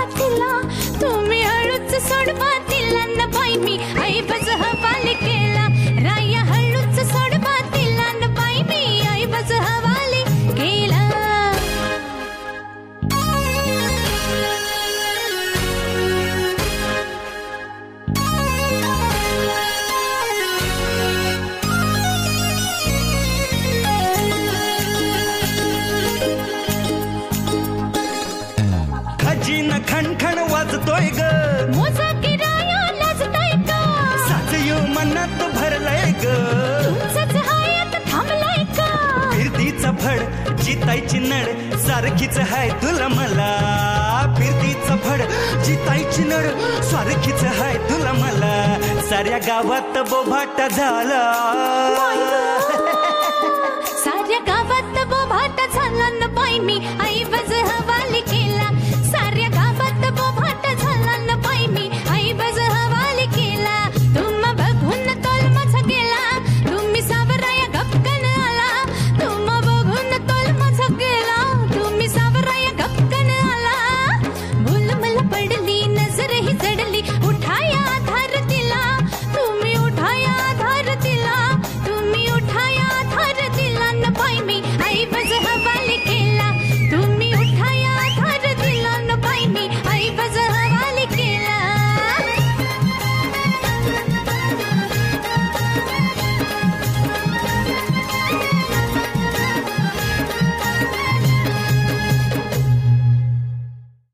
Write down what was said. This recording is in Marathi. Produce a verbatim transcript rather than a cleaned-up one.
तिला तुम्ही हळूच सोडवा तिला न बाई मी ऐवज हवाले केला राया हळूच सोडवा तिला न बाई मी ऐवज हवाले केला खजीन खणखण वाजतोय ग मोजा की राया लाजतोय का साचयो मनात भरलंय ग तुमचंच हयात थांबलाय का फिरतीचा फड जितायची नड सारखीच हाय तुला मला फिरतीचा फड जितायची नड सारखीच हाय तुला मला साऱ्या गावात बोभाटा झाला साऱ्या गावात बोभाटा झाला न बाई मी ऐवज हवा